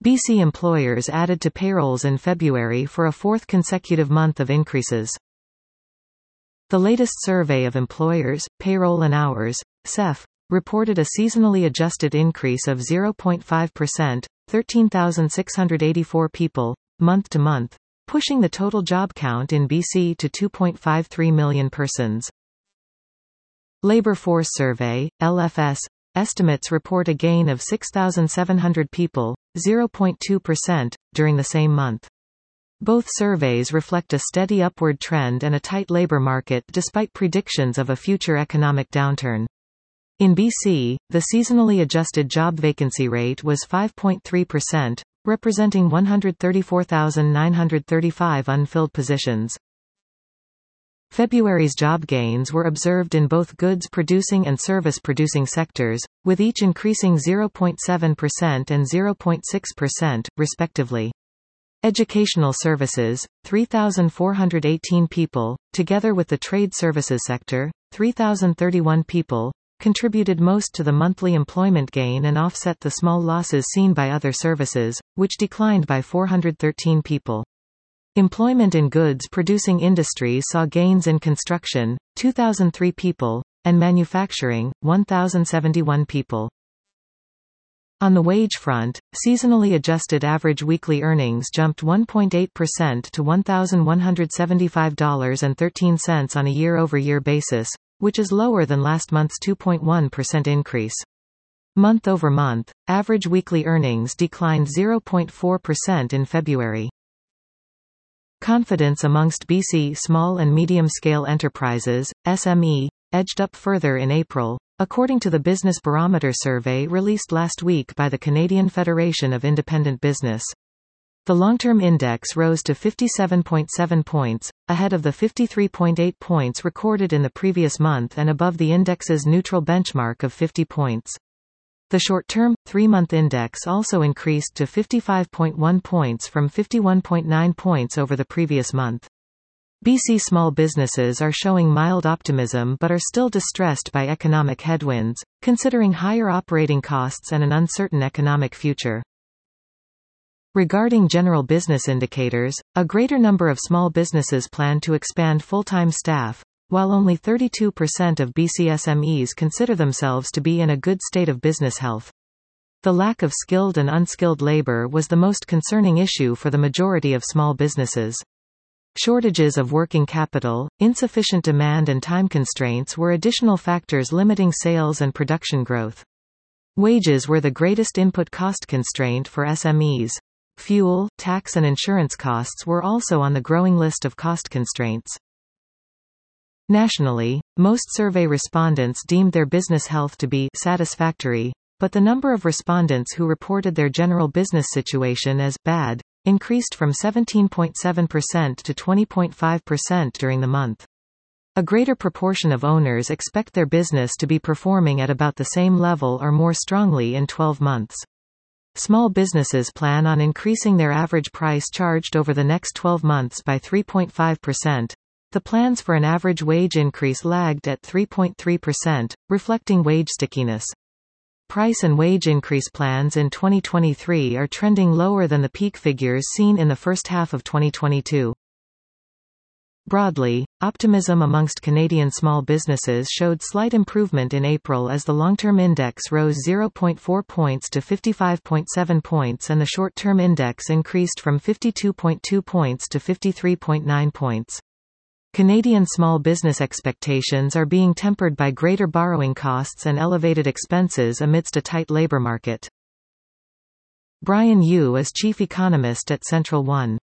BC employers added to payrolls in February for a fourth consecutive month of increases. The latest survey of employers, payroll and hours, CEF, reported a seasonally adjusted increase of 0.5%, 13,684 people, month to month, pushing the total job count in BC to 2.53 million persons. Labor Force Survey, LFS, estimates report a gain of 6,700 people, 0.2%, during the same month. Both surveys reflect a steady upward trend and a tight labor market despite predictions of a future economic downturn. In BC, the seasonally adjusted job vacancy rate was 5.3%, representing 134,935 unfilled positions. February's job gains were observed in both goods-producing and service-producing sectors, with each increasing 0.7% and 0.6%, respectively. Educational services, 3,418 people, together with the trade services sector, 3,031 people, contributed most to the monthly employment gain and offset the small losses seen by other services, which declined by 413 people. Employment in goods-producing industries saw gains in construction, 2,003 people, and manufacturing, 1,071 people. On the wage front, seasonally adjusted average weekly earnings jumped 1.8% to $1,175.13 on a year-over-year basis, which is lower than last month's 2.1% increase. Month-over-month, average weekly earnings declined 0.4% in February. Confidence amongst BC small and medium-scale enterprises, SME, edged up further in April, according to the Business Barometer survey released last week by the Canadian Federation of Independent Business. The long-term index rose to 57.7 points, ahead of the 53.8 points recorded in the previous month and above the index's neutral benchmark of 50 points. The short-term, 3-month index also increased to 55.1 points from 51.9 points over the previous month. BC small businesses are showing mild optimism but are still distressed by economic headwinds, considering higher operating costs and an uncertain economic future. Regarding general business indicators, a greater number of small businesses plan to expand full-time staff, while only 32% of BC SMEs consider themselves to be in a good state of business health. The lack of skilled and unskilled labor was the most concerning issue for the majority of small businesses. Shortages of working capital, insufficient demand and time constraints were additional factors limiting sales and production growth. Wages were the greatest input cost constraint for SMEs. Fuel, tax and insurance costs were also on the growing list of cost constraints. Nationally, most survey respondents deemed their business health to be satisfactory, but the number of respondents who reported their general business situation as bad increased from 17.7% to 20.5% during the month. A greater proportion of owners expect their business to be performing at about the same level or more strongly in 12 months. Small businesses plan on increasing their average price charged over the next 12 months by 3.5%. The plans for an average wage increase lagged at 3.3%, reflecting wage stickiness. Price and wage increase plans in 2023 are trending lower than the peak figures seen in the first half of 2022. Broadly, optimism amongst Canadian small businesses showed slight improvement in April as the long-term index rose 0.4 points to 55.7 points and the short-term index increased from 52.2 points to 53.9 points. Canadian small business expectations are being tempered by greater borrowing costs and elevated expenses amidst a tight labor market. Brian Yu is chief economist at Central One.